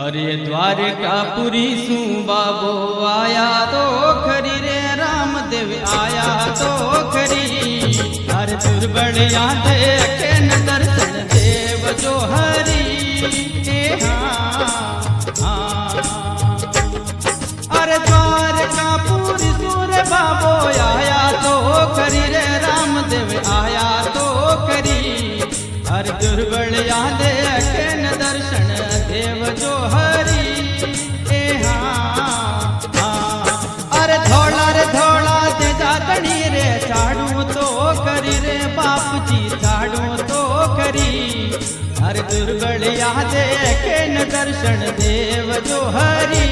अरे द्वारकापुरी सू बाबो आया तो खरी रे रामदेव आया तो खरी। हर दुर्बल याद के न दर्शन देव जो हरी अरे द्वारकापुरी सूर बाबो आया तो खरी रे रामदेव आया तो खरी। हर दुर्बल याद के न दर्शन देव जो हरी अरे धोला दे जातनी रे चाड़ू तो करी रे बाप जी चाड़ू तो करी। हर दुर्बल याद के न दर्शन देव जो हरी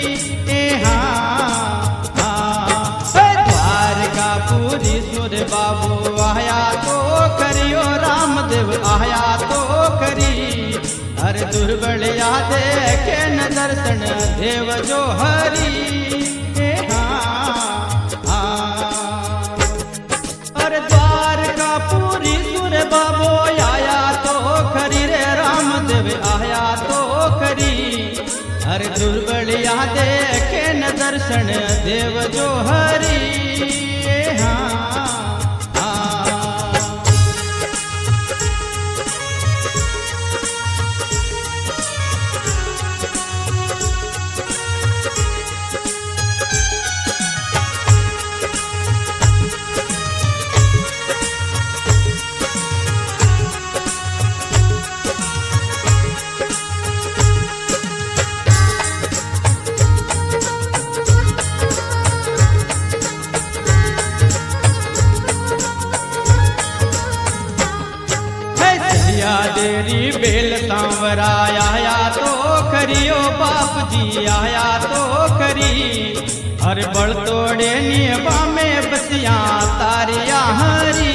द्वारकापुरी सुर बाबू आया तो करियो रामदेव आया तो करी। हर दुर्बल याद के न दर्शन देव जो हरी अरे द्वारकापुरी सुर बाबो आया तो खरी रे रामदेव आया तो खरी। हर दुर्बल याद के न दर्शन देव जो हरी देरी बेल सांवरा आया तो करियो बाप जी आया तो करी। हर बड़ तोड़े नियबा में बसिया तारिया हरी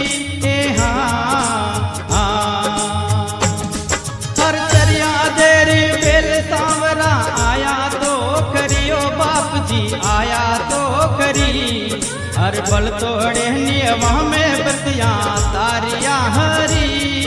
हर चरिया देरी बेल सांवरा आया तो करियो बाप जी आया तो करी। हर बड़ तोड़े नियबा में बसिया तारिया हरी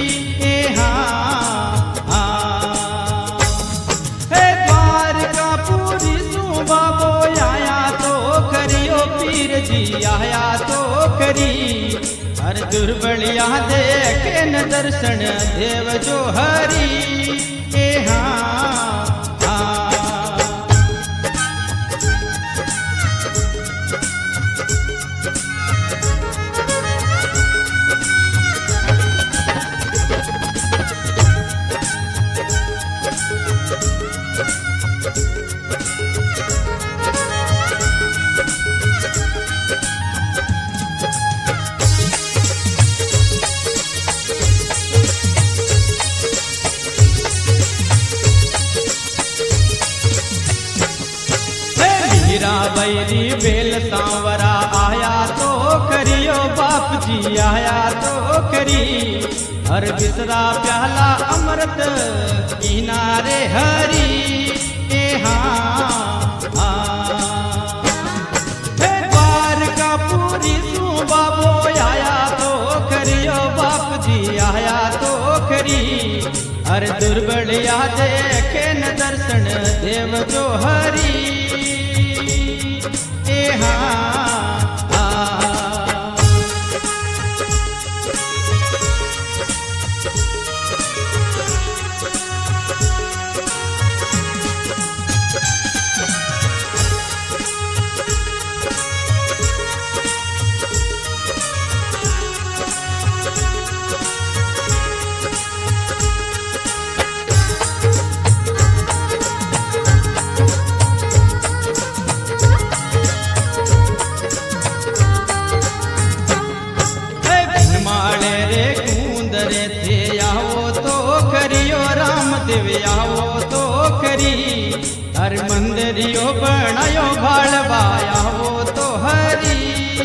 द्वारकापुरी सू बाबो आया तो करियो पीर जी आया तो करी। हर दुर्बल याद के न दर्शन देव जो हरी बैरी बेल सांवरा आया तो करियो बाप जी आया तो करी। हर बिसरा प्याला अमृत किनारे हरी द्वारकापुरी सू बाबो आया तो करियो बाप जी आया तो करी। हर दुर्बल याद के न दर्शन देव जो हरी रामदेव आओ तो करी। हर मंदिरियो बनायो भाड़वा आओ तो हरी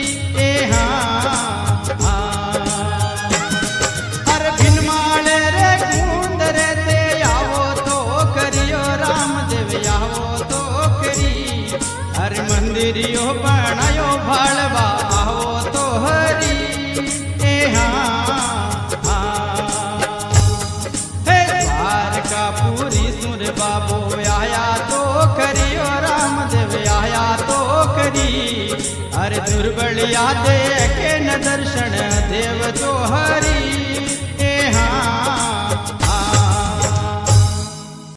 हर भिनमाल रे कुंदरे ते आओ तो करियो रामदेव आओ तो करी। हर मंदिरियो बनायो भाड़वा आओ तो हरी द्वारकापुरी सुर बाबू आया तो करी और रामदेव आया तो करी। अरे दुर्बल यादे के न दर्शन देव तो हरि।